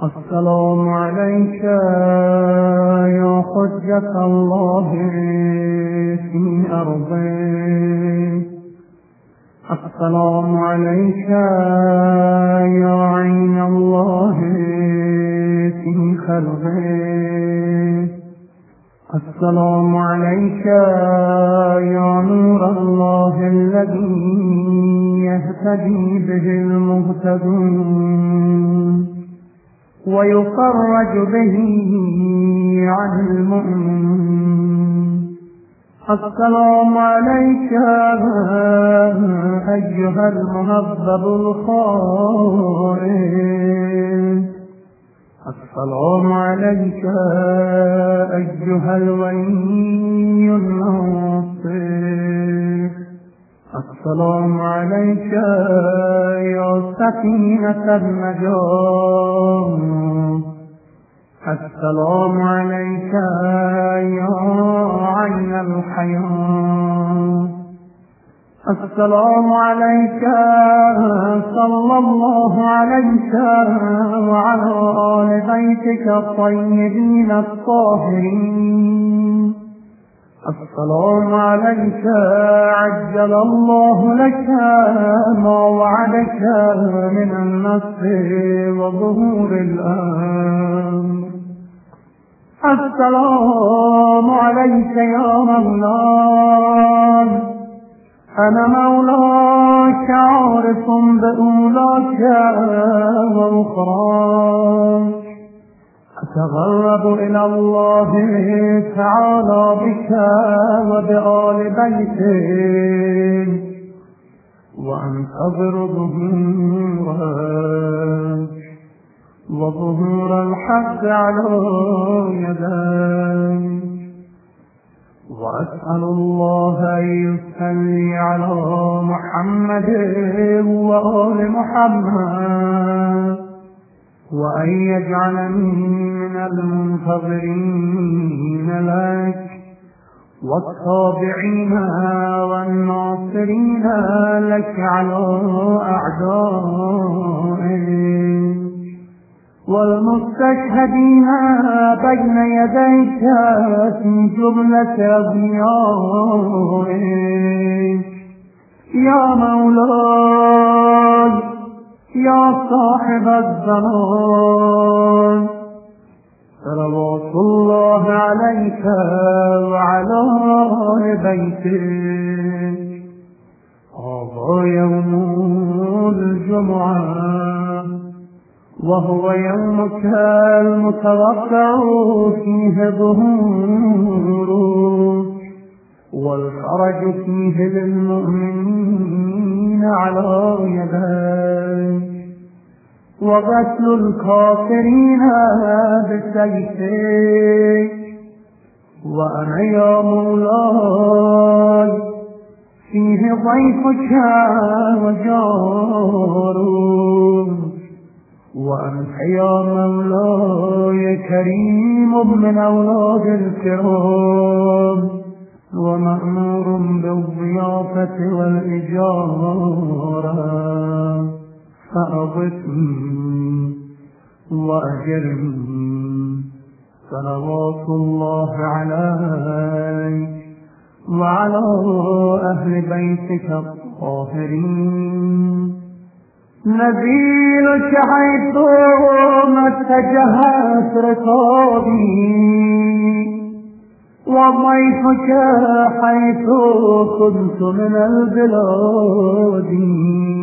السلام عليك يا حجة الله في أرضه. السلام عليك يا عين الله في خلقه. السلام عليك يا نور الله الذي يهتدي به المهتدون ويفرج به عن المؤمنين. السلام عليك أيها المهذب الخائف. السلام عليك أيها الولي الناصر. السلام عليك يا سكينة النجاة. السلام عليك يا عين الحياة. السلام عليك صلى الله عليك وعلى آل بيتك الطيبين الطاهرين. السلام عليك عجل الله لك ما وعدك من النصر وظهور الأمر. السلام عليك يا مولاي، أنا مولاك عارف بأولاك وأخراك، أتغرب إلى الله تعالى بك وبآل بيتك وأنتظر ظهورك وظهور الحق على يديك، وأسأل الله أن يصلي على محمد وآل محمد، وأن يجعلني من المنتظرين لك والتابعين والناصرين لك على أعدائك، والمستشهدين بين يديك في جملة أبنائك. يا مولاي يا صاحب الزمان، صلوات الله عليك وعلى آل بيتك. هذا يوم الجمعة وهو يومك المتوقع فيه ظهورك والفرج فيه للمؤمنين على يديك، وغسل الكافرين بسيفك. وأنا يا مولاي فيه ضيفك وجارك، وأنت يا مولاي كريم من أولاد الكرام ومأمور بالضيافة والإجارة، فأضفني وأجرني. صلوات الله عليك وعلى أهل بيتك الطاهرين. نبيلك حيث ما اتجهت ركابي، وضيفك حيث كنت من البلاد.